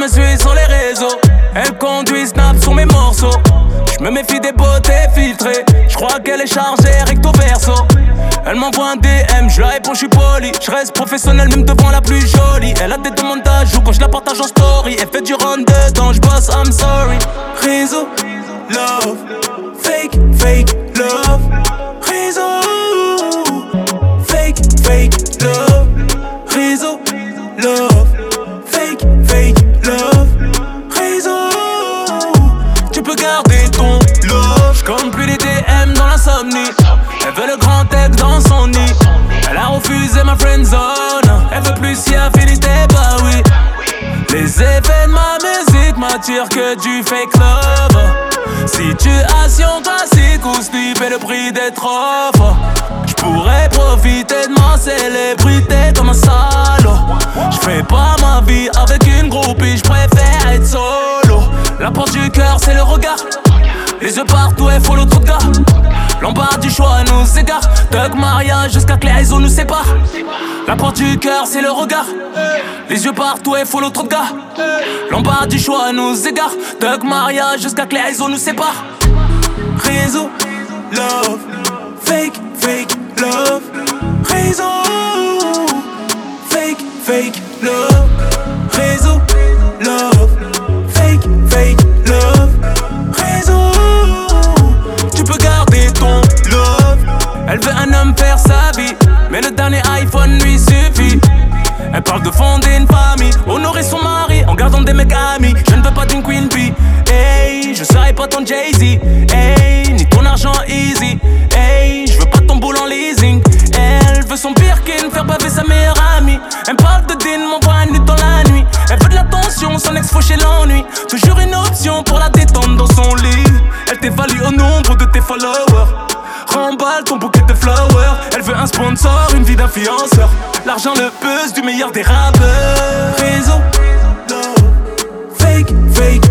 me suit sur les réseaux. Elle conduit Snap sur mes morceaux. Je me méfie des beautés filtrées. Je crois qu'elle est chargée recto verso. Elle m'envoie un DM, je la réponds, je suis poli. Je reste professionnel même devant la plus jolie. Elle a des demandes d'ajout quand je la partage en story. Elle fait du run dedans, je bosse, I'm sorry. Réseau, love, fake, fake, love. Réseau, fake, fake, love. Réseau, love, fake, fake, love. Réseau, tu peux garder ton love. J'compte plus les DM dans l'insomnie. Elle veut le grand texte dans son nid. Elle a refusé ma friendzone. Elle veut plus si affinité, bah oui. Les effets de ma musique m'attirent que du fake love. Situation classique où slip est le prix d'être off. J'pourrais profiter de ma célébrité comme un salaud. J'fais pas ma vie avec une groupie, j'préfère être solo. La porte du cœur c'est le regard. Les yeux partout et follow trop de gars. L'embarras du choix nous égare. Thug mariage jusqu'à que les réseaux nous séparent. La porte du cœur c'est le regard. Les yeux partout et follow trop de gars. L'embarras du choix nous égare. Thug mariage jusqu'à que les réseaux nous séparent. Réseau, love, fake, fake, love. Réseau, fake, fake, love. Réseau, love, fake, fake, love. Réseau, tu peux garder ton love. Elle veut un homme faire sa vie, mais le dernier iPhone lui suffit. Elle parle de fonder une famille, honorer son mari en gardant des mecs amis. Je ne veux pas d'une Queen Bee, hey, je serai pas ton Jay-Z, hey, ni ton argent easy, hey, je veux pas ton boule en leasing. Elle veut son Birkin, faire baver sa meilleure amie. Elle parle de Dean, m'envoie une nuit dans la nuit. Elle veut de l'attention, son ex fauché l'ennui. Toujours une option pour la détendre dans son lit. Elle t'évalue au nombre de tes followers. Remballe ton bouquet de flowers. Elle veut un sponsor, une vie d'influenceur. L'argent le buzz du meilleur des rappeurs. Réseau, love, fake, fake,